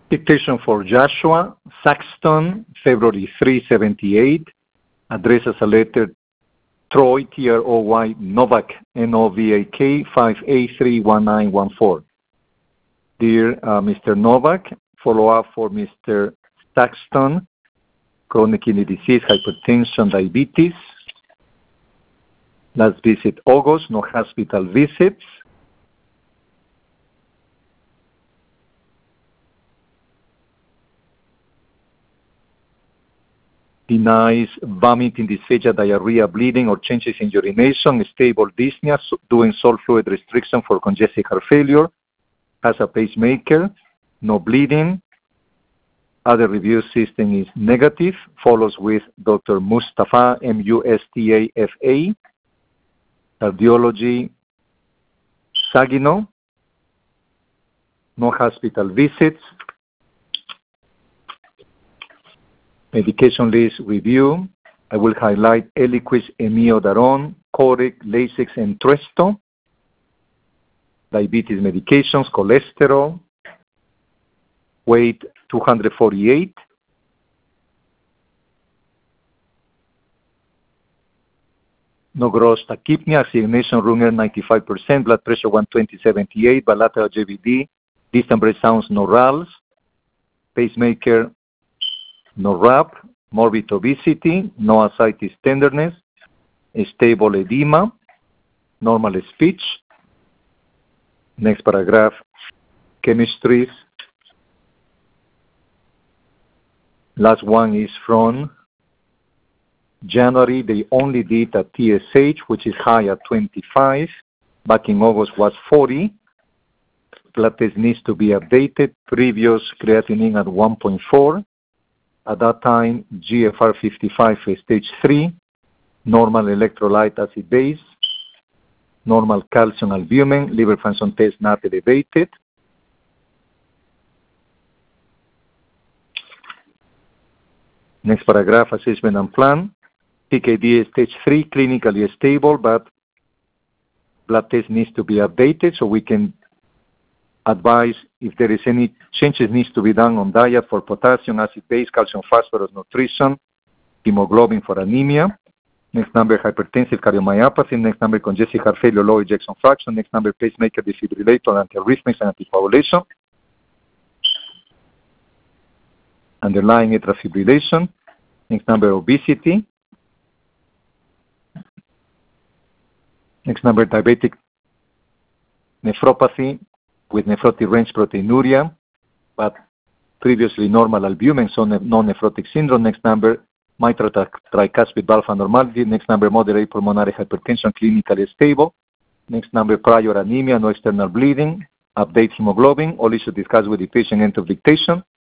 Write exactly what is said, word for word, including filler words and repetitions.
Dictation for Joshua Saxton, February third, seventy-eight. Address as a letter Troy, T R O Y, Novak, N O V A K, five eight three one nine one four. Dear uh, Mister Novak, follow-up for Mister Saxton, chronic kidney disease, hypertension, diabetes. Last visit August, no hospital visits. Denies vomiting, dysphagia, diarrhea, bleeding, or changes in urination, stable dyspnea, doing salt fluid restriction for congestive heart failure, has a pacemaker, no bleeding. Other review system is negative, follows with Doctor Mustafa, M U S T A F A, cardiology, Saginaw, no hospital visits. Medication list review. I will highlight Eliquis, Amiodarone, Coreg, Lasix, and Tresto. Diabetes medications, cholesterol. Weight two hundred forty-eight. No gross tachypnea, assignation room air ninety-five percent, blood pressure one twenty seventy-eight, bilateral J V D, distant breath sounds, no R A Ls, pacemaker, no R A P, morbid obesity, no ascites tenderness, stable edema, normal speech. Next paragraph, chemistries. Last one is from January. They only did a T S H, which is high at twenty-five. Back in August was forty. Blood test needs to be updated. Previous creatinine at one point four. At that time, G F R fifty-five stage three, normal electrolyte acid base, normal calcium albumin, liver function test not elevated. Next paragraph, assessment and plan. P K D stage three, clinically stable, but blood test needs to be updated so we can advise if there is any changes needs to be done on diet for potassium, acid base, calcium, phosphorus, nutrition, hemoglobin for anemia. Next number, hypertensive cardiomyopathy. Next number, congestive heart failure, low ejection fraction. Next number, pacemaker, defibrillator, antiarrhythmics, and anticoagulation. Underlying atrial fibrillation. Next number, obesity. Next number, diabetic nephropathy with nephrotic range proteinuria, but previously normal albumin, so non-nephrotic syndrome. Next number, mitral tricuspid valve abnormality. Next number, moderate pulmonary hypertension, clinically stable. Next number, prior anemia, no external bleeding. Update hemoglobin. All issues discussed with the patient, end of dictation.